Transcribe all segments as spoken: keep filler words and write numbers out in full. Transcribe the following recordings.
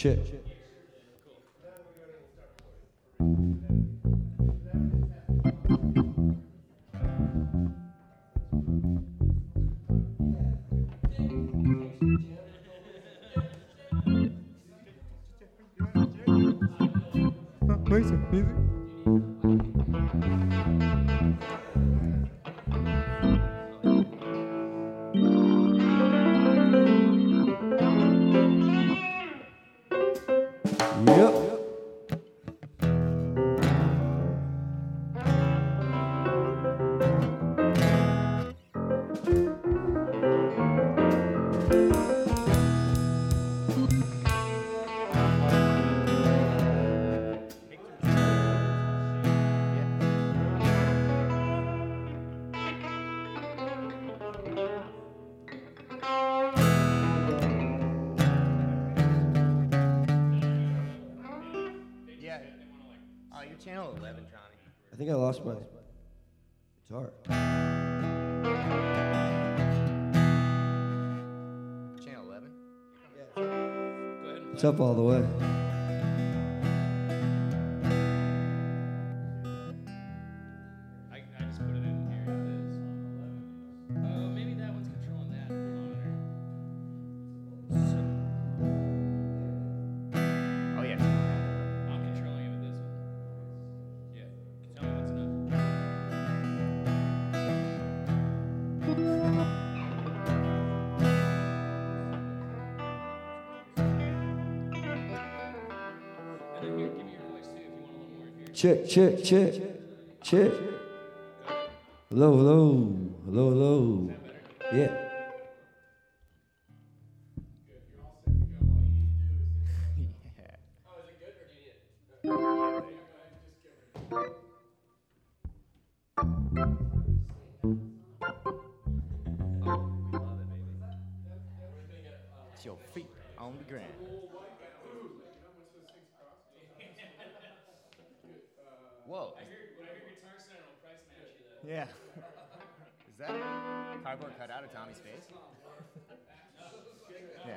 Check. Music, music. Yep. Channel eleven, Johnny. I think I lost my guitar. Channel eleven? Yeah. Go ahead and It's up all the way. I, I just put it in here. It is on eleven. Uh, maybe that one's controlling that monitor. Oh, yeah. I'm controlling it with this one. Yeah. Tell me what's enough. And then here, give me your voice too if you want a little more here. Check, check, check, check. Hello, hello, hello, hello. Yeah. It's your feet on the ground. Whoa. I hear, when I hear guitar sound, it'll price match you though. Yeah. Is that cardboard cut out of Tommy's face? Yeah.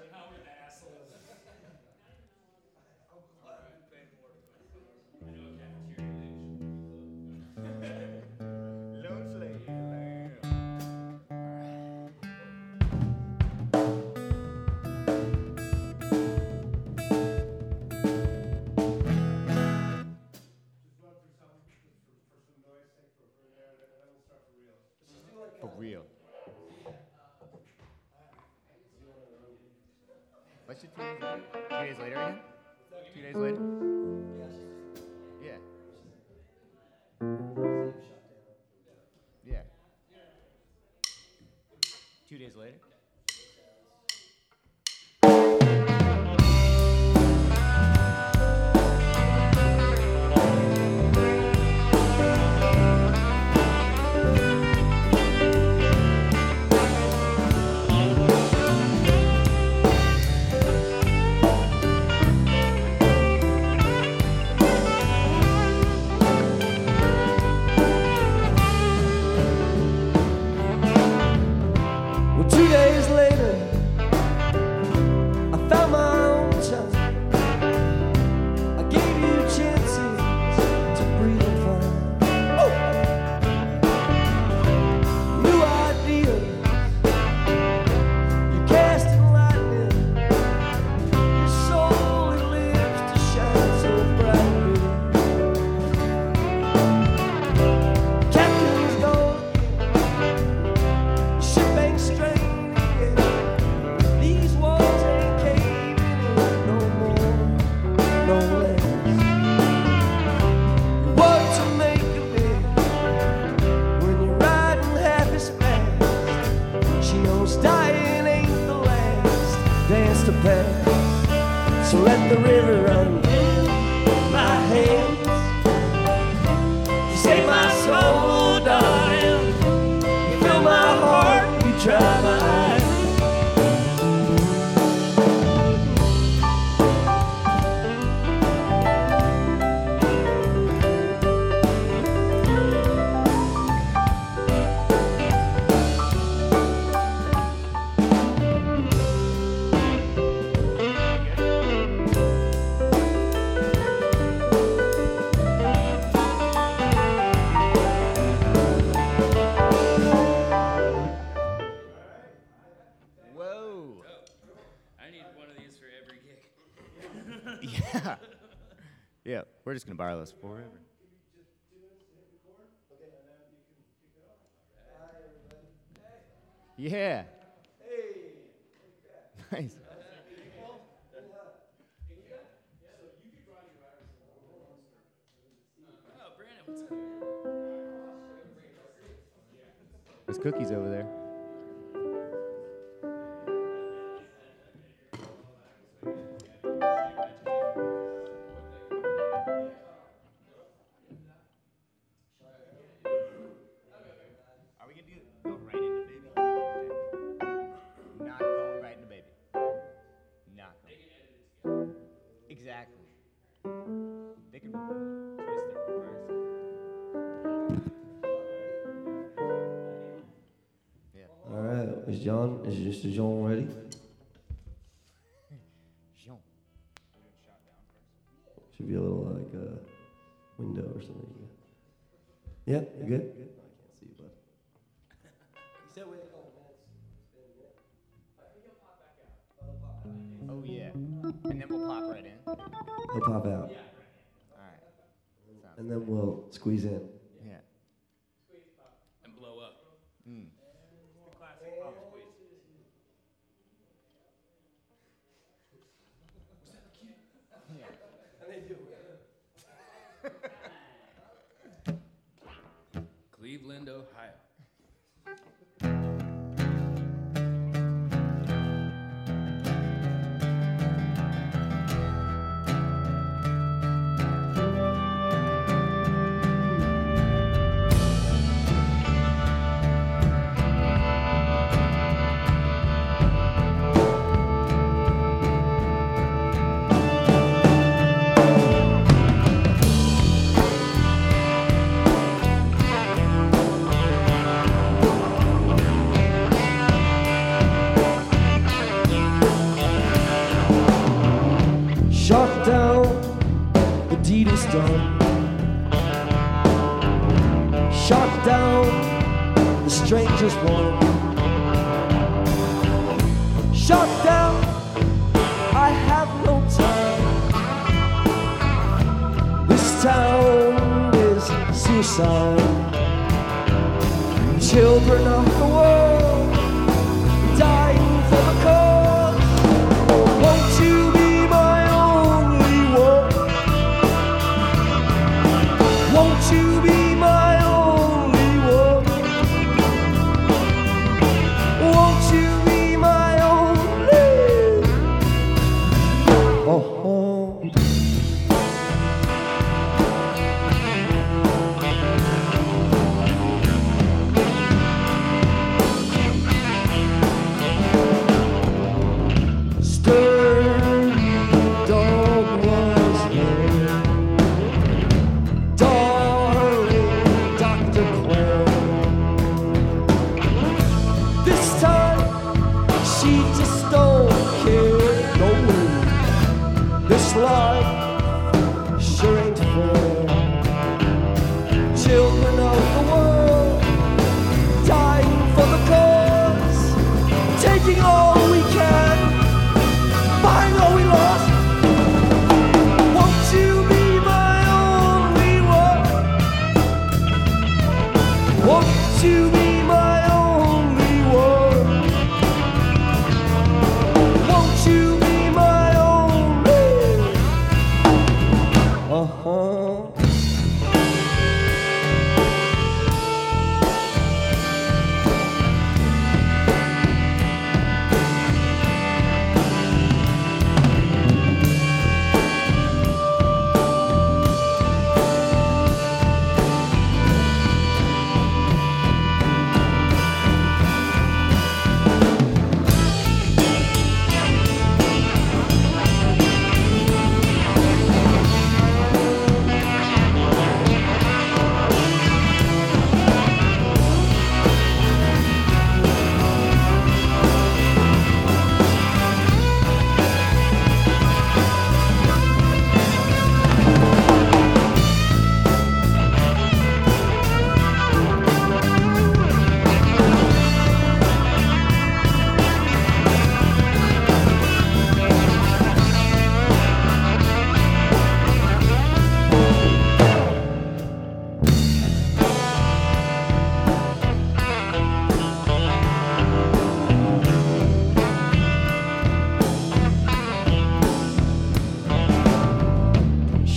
For real. What's your two days later? Two days later again? Two days later? Yeah. Yeah. Two days later? Well, two days later, I found my own time. I gave you chances to breathe and find oh! new ideas. You're casting lightning. Your soul it lives to shine so brightly. Captain's gone. Ship ain't straining yet. These walls ain't caving in no more, no less. What to make of it when you're riding half as fast? She knows dying ain't the last dance to pass. So let the river run in my hands. You save my soul, darling. You fill my heart, you try my eyes. Yeah. Yeah, we're just going to borrow this forever. Yeah. Nice. Oh, Brandon, what's up? There's cookies over there. Are we going to go right into baby? Not going right into baby. Not going. Exactly. They can twist it reverse. Yeah. All right, is John, is Mister John ready? Jean. Should be a little like uh, window or something. Yeah, you good? I can't see you, bud. You said we had a couple minutes. Oh, yeah. And then we'll pop right in. He'll pop out, All right. Sounds and then we'll squeeze in. Yeah. And blow up. Mm. The classic pop squeeze. Cleveland, Ohio. Shot down, the deed is done. Shot down, the stranger's one. Shot down, I have no time. This town is suicide. Children of the world dying for the cause. Won't you be my only one? Won't you be my only one? Won't you be my only? Oh, sturdy dog was here, darling Doctor Quell. This time she just don't care. No, this life sure ain't fair. Children of the world dying for the cause, taking all we can, buying all we lost. Won't you be my only one? Won't you be my only one? Won't you be my only? Uh-huh.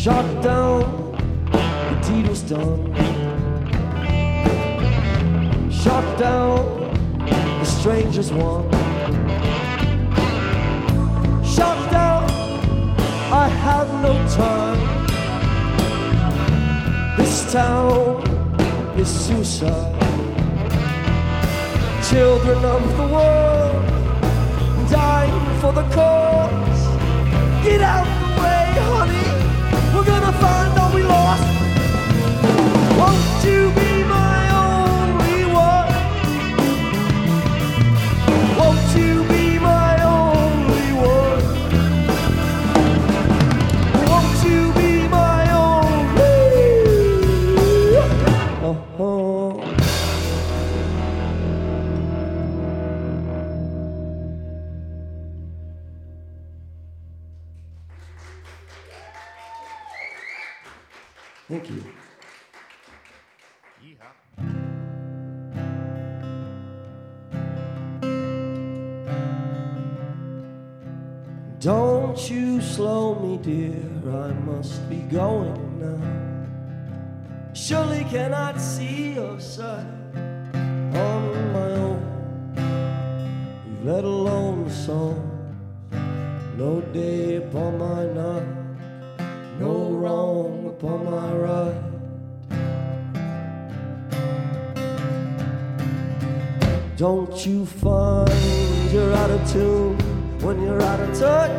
Shot down, the deed was done. Shot down, the strangers won. Shot down, I have no time. This town is suicide. Children of the world dying for the cause. Get out the way, honey. We're gonna find all we lost. Won't you be my only one? Won't you be my only one? Won't you be my only? Uh-huh. Thank you. Don't you slow me, dear, I must be going now. Surely cannot see your side on my own, let alone the song. No day upon my night, no wrong upon my right. Don't you find you're out of tune when you're out of touch?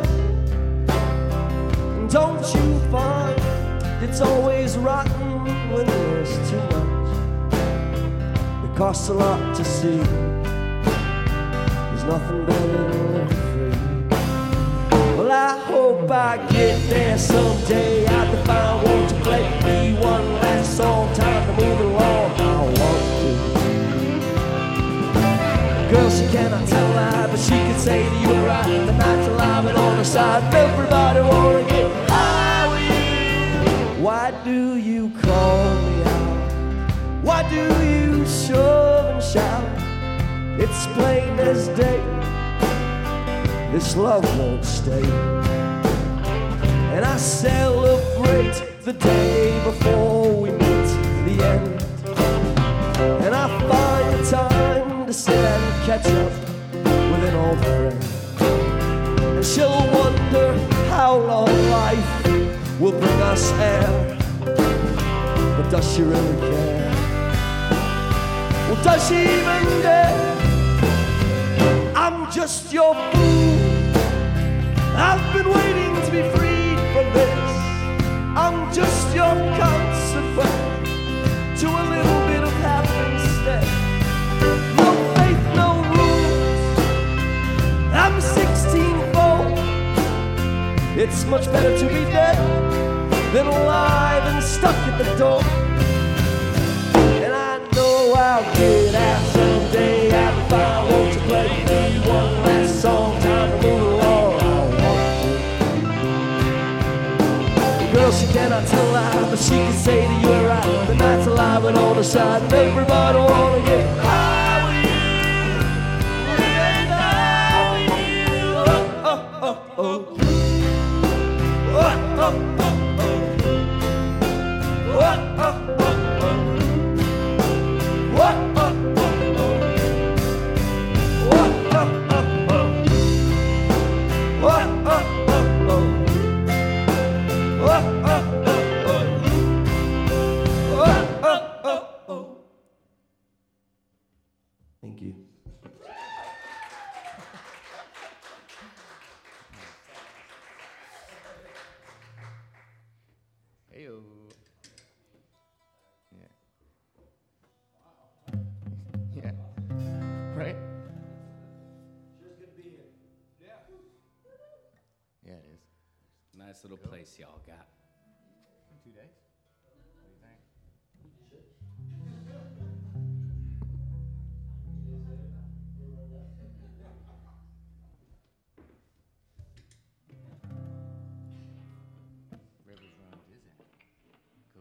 Don't you find it's always rotten when there's too much? It costs a lot to see. There's nothing better than living free. Well, I hope I get there someday. I can find one to play me one last song. Time to move along. I want to. Girl, she cannot tell a lie, but she can say that you were right. The night's alive and on the side. Everybody wanna get high with you. Why do you call me out? Why do you shove and shout? It's plain as day. This love won't stay. And I celebrate the day before we meet the end. And I find the time to sit and catch up with an old friend. And she'll wonder how long life will bring us air. But does she really care? Well, does she even dare? I'm just your fool. I've been waiting to be freed from this. I'm just your consequence to a little bit of happenstance. No faith, no rules. I'm sixteen-fold. It's much better to be dead than alive and stuck at the door. And I know I'll get out someday. I can find one to play me one last song. Time to move along. I want to. Girl, she cannot tell a lie, but she can say that you were right. The night's alive and on the side, and everybody wanna get high with you. Get high with you. Oh, oh, oh, oh. Oh, oh, oh, oh. Oh, oh, oh, oh. Thank you. Heyo. Yeah. Yeah. Right? Just good to be here. Yeah. Yeah, it is. Nice little place y'all got. Two days? What do you think? Rivers run dizzy. Cool.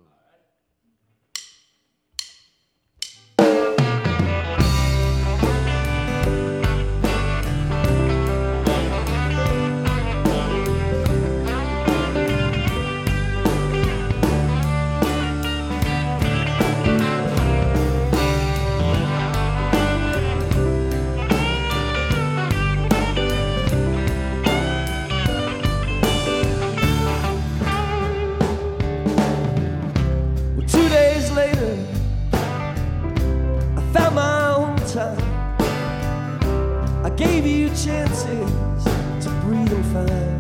chances to breathe and find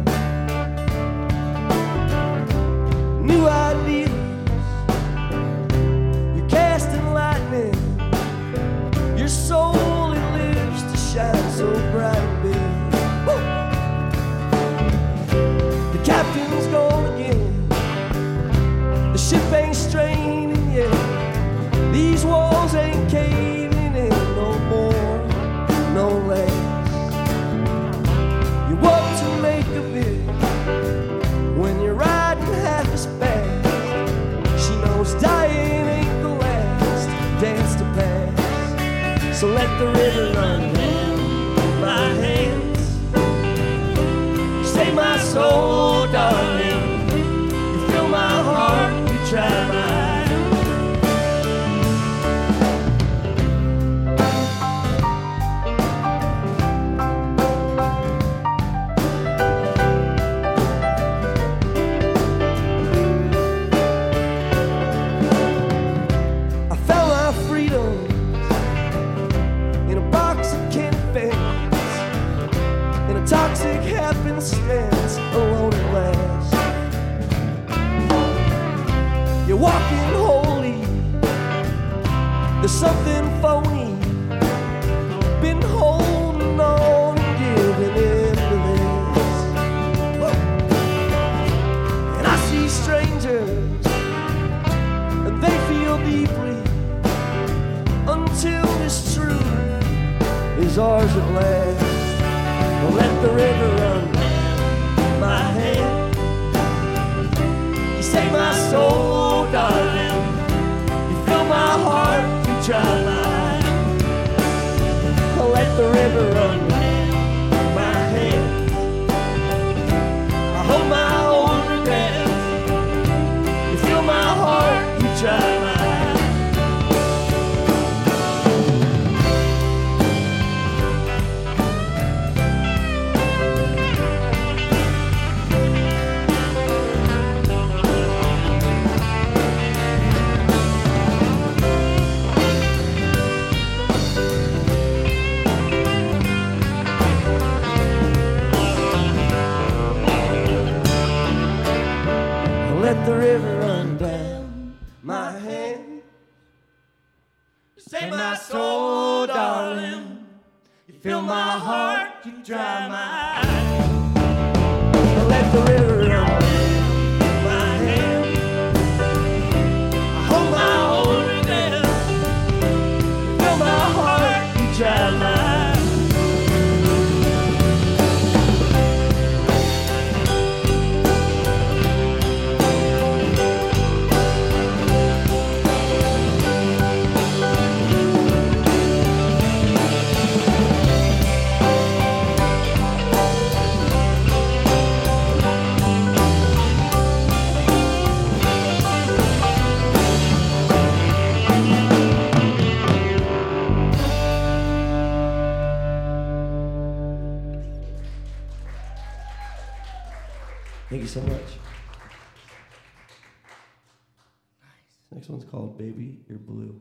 new ideas. You're casting lightning. Your soul, it lives to shine so bright and big. Woo! The captain's gone again. The ship ain't straining yet. These walls ain't caving in no more, no less. You want to make a bid when you're riding half as fast. She knows dying ain't the last dance to pass. So let the river run down my hands. You say my soul, darling. You fill my heart, you try my toxic happenstance, alone at last. You're walking holy. There's something phony. Been holding on and giving in to this. And I see strangers, and they feel deeply until this truth is ours at last. Well, let the river run my hand. You say my soul, darling. You fill my heart, you dry mine. Well, let the river run my hand. I hold my own regrets. You fill my heart, you dry mine. Let the river run down my hand. Save my soul, darling. You fill my heart, you dry my eyes. Let the river run down my hand. I hold my own regrets. You fill my heart, you dry my eyes. Thank you so much. Nice. Next one's called Baby, You're Blue.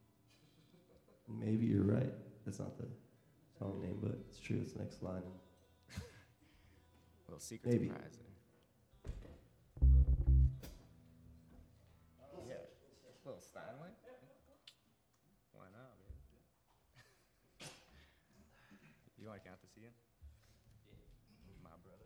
Maybe you're right. That's not the song name, but it's true. It's the next line. A little secret Maybe. surprise there. Yeah. A little Steinway? Why not, man? You want to count to see it? My brother.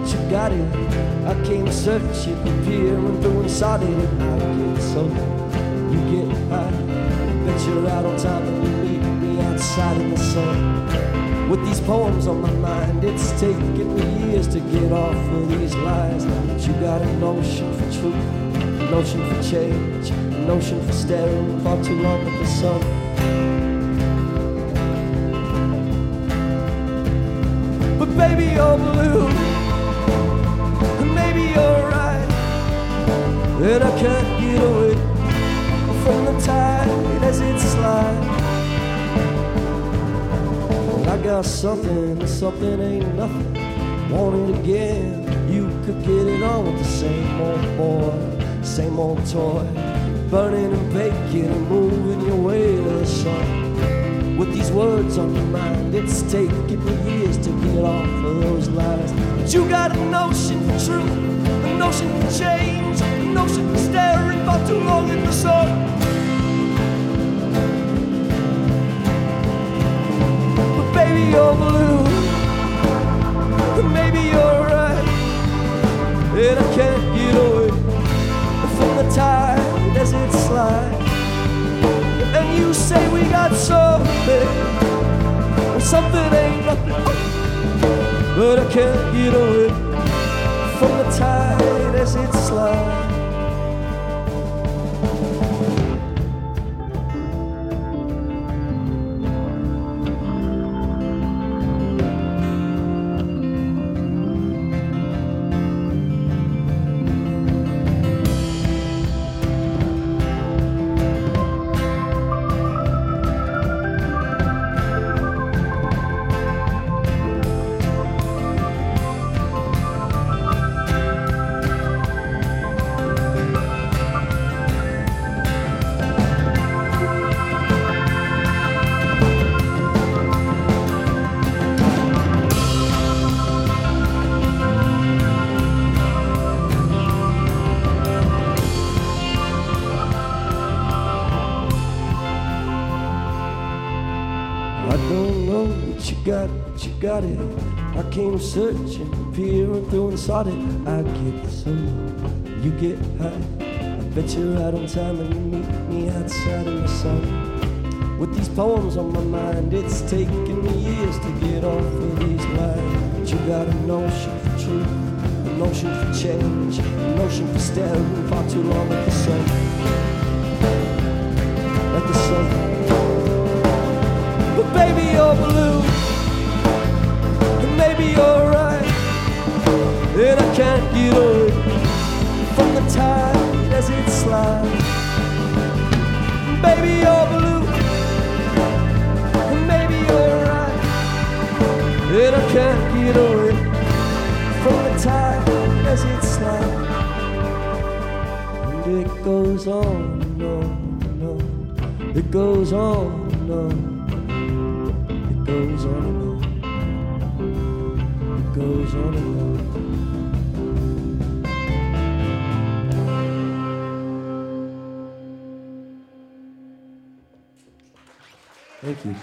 that you got it. I came searching, peering through inside it. I get so you get high. Bet you're out on time and you meet me outside in the sun. With these poems on my mind, it's taken me years to get off of these lies. But you got a notion for truth, a notion for change, a notion for staring far too long at the sun. But baby, you're blue, and maybe you're right, and I can't get away from the tide as it slides. I got something, something ain't nothing. Want it again, you could get it on with the same old boy, same old toy, burning and baking and moving your way to the sun. With these words on your mind, it's taken me years to get off of those lies. But you got a notion for truth, a notion for change, a notion for staring for too long in the sun. But baby, you're blue, and maybe you're right, and I can't get away from the tide as it slides. And you say we got something, and something ain't nothing, but I can't get away from the tide as it slides. You got it. I came searching, peering through and sought it. I get so you get high. I bet you're out on time and you meet me outside in the sun. With these poems on my mind, it's taken me years to get off of these lies. But you got a notion for truth, a notion for change, a notion for staring far too long at the sun. At the sun. But baby, you're blue, maybe you're right, and I can't get away from the tide as it slides. Baby, you're blue, and maybe you're right, and I can't get away from the tide as it slides. And it goes on and on and on, it goes on and on, it goes on and on. Goes on and on. Thank you.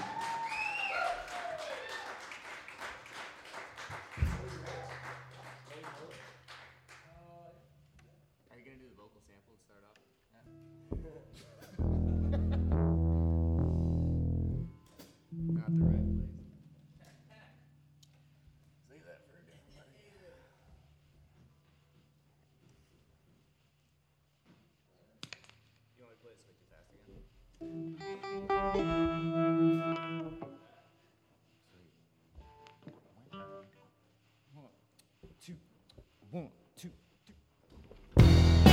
Are you gonna do the vocal sample to start off? Not the right place. One, two, three.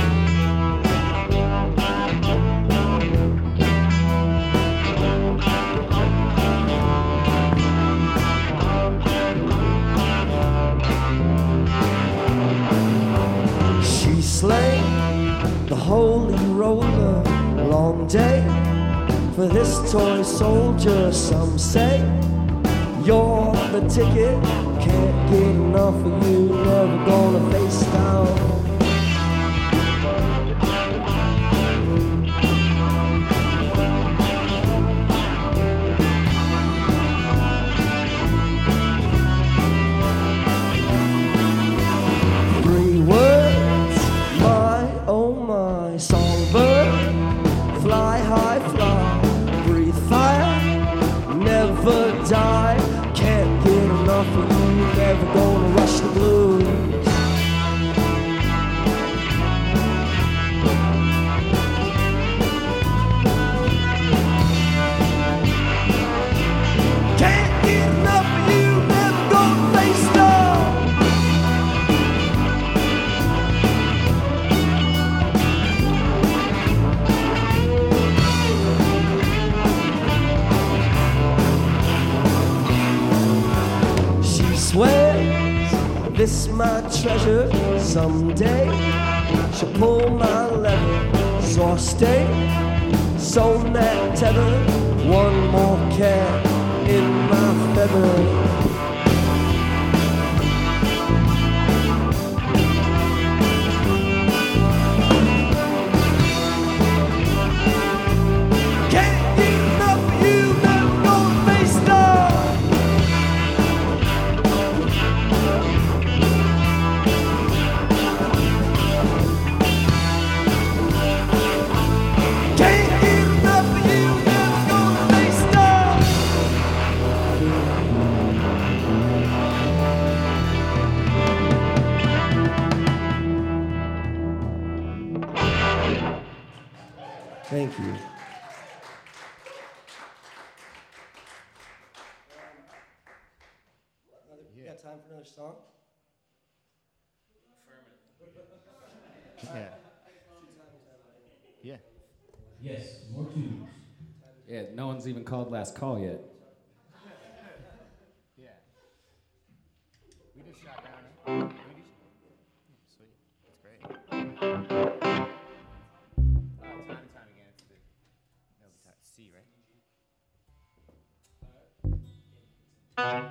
She slayed the holy roller, long day for this toy soldier. Some say you're the ticket, can't get enough of you, never gonna face down. this my treasure. Someday she'll pull my lever, so I'll stay sewn that tether. One more cat in my feather. Thank you. You got time for another song? Yeah. Yeah. Yes, more tunes. Yeah, no one's even called last call yet. Yeah. We just shot down. We just, sweet. That's great. Uh, time and time again, it's the no guitar. C, right? Yeah.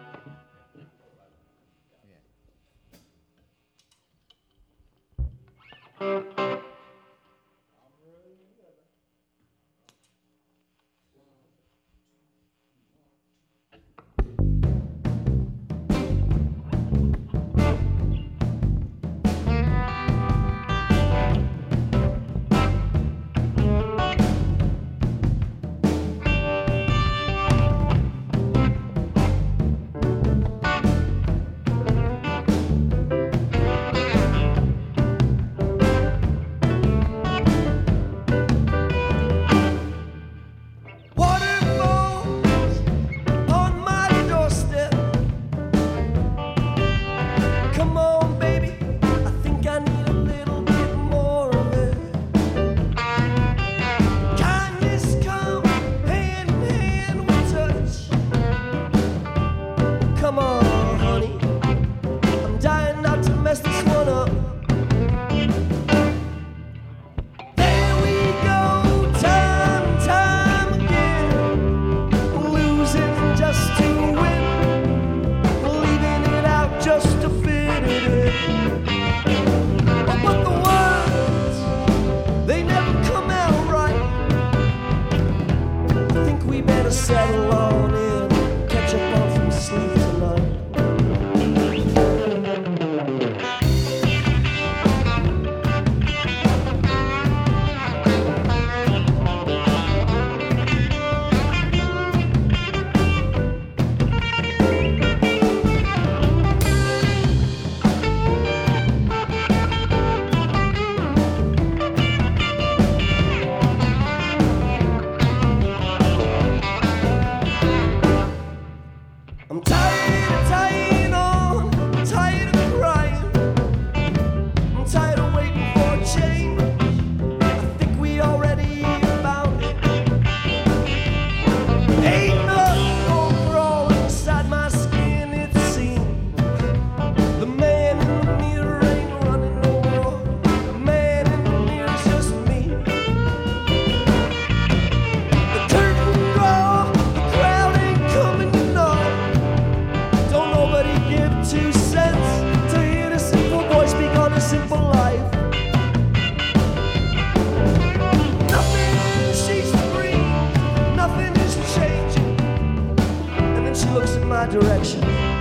Direction.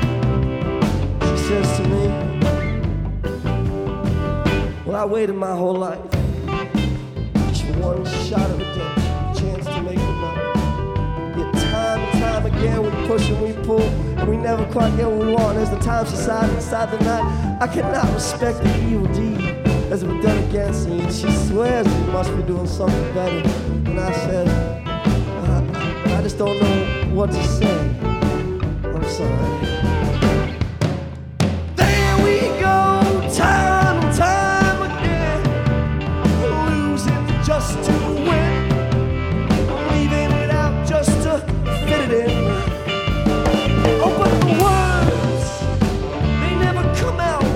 She says to me, well, I waited my whole life just for one shot of redemption, a chance to make it up. Yet time and time again we push and we pull, and we never quite get what we want. As the time subsides inside the night, I cannot respect the evil deed that's been done against me. And she swears we must be doing something better. And I said, I, I just don't know what to say. I'm sorry. There we go, time and time again, losing just to win, leaving it out just to fit it in. Oh, but the words, they never come out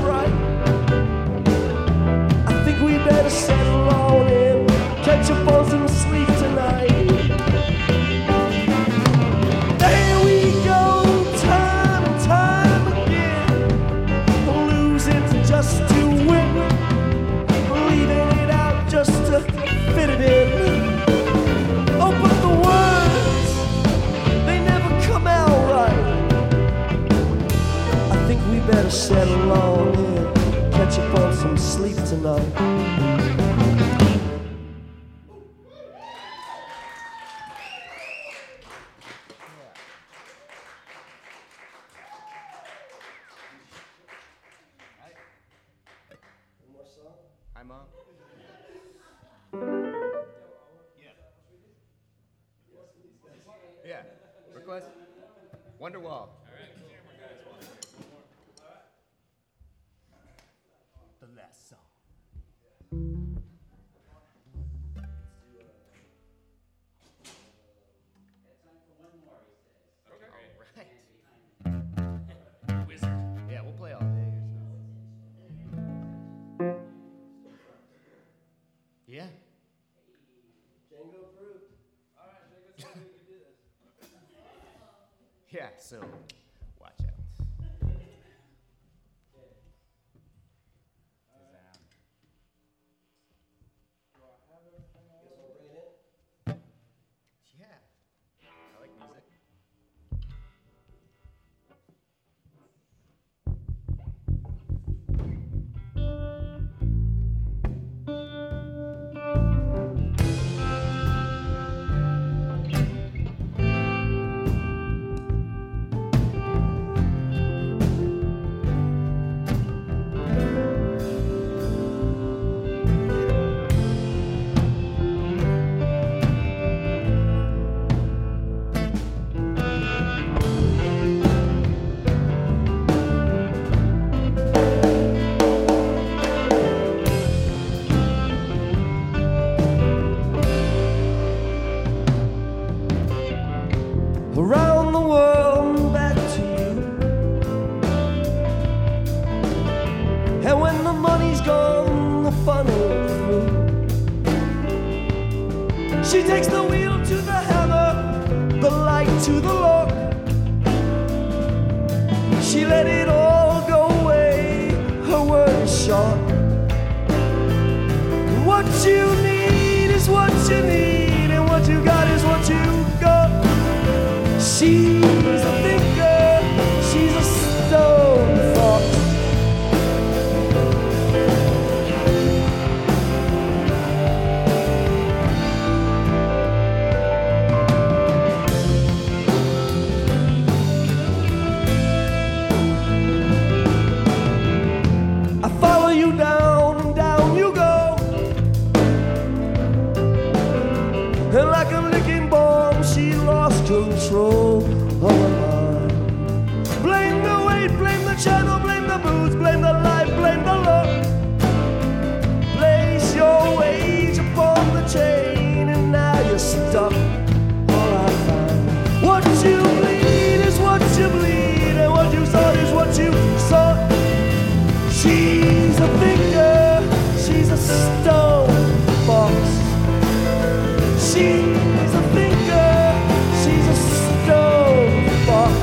sleep tonight. There we go, time and time again, losing just to win, leaving it out just to fit it in. Oh, but the words, they never come out right. I think we better settle on in, catch up on some sleep tonight. I'm up. Yeah. Request? Wonderwall. The last song. Alright. Wizard. Yeah, we'll play all day or so. Yeah. Django approved. All right, Django, so we can do this. Yeah, so watch out. Yeah. I like music. Around the world and back to you. And when the money's gone, the fun is through. She takes the wheel to the hammer, the light to the lock. She let it all go away, her word is short. What you need is what you need, and what you got is what you got. She's a thinker, she's a stone fox. I follow you down and down you go, and like a licking bomb, she lost control of her mind. Blame the weight, blame the channel, blame the booze, blame the life, blame the luck. Place your wage upon the chain, and now you're stuck. All I find, what you bleed is what you bleed, and what you sought is what you sought. She's a thinker, she's a stone fox. She's a thinker, she's a stone fox.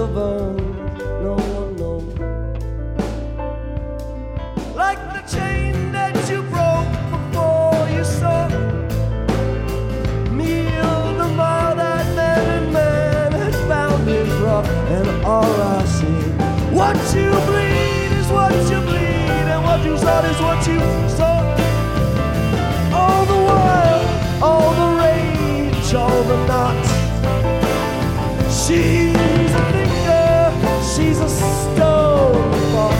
will burn, no one knows. Like the chain that you broke before you saw me on the mile that man and man had found his rock. And all I see, what you bleed is what you bleed, and what you saw is what you saw. All the while, all the rage, all the knots. She's a thinker, she's a stone fox.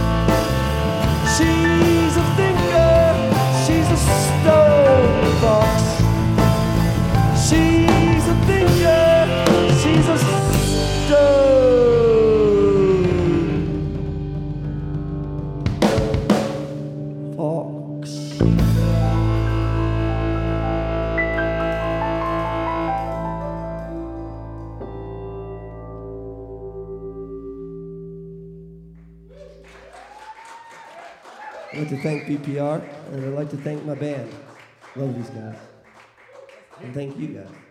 She's a thinker, she's a stone fox. She's a thinker, she's a stone fox. I'd like to thank B P R, and I'd like to thank my band. Love these guys. And thank you guys.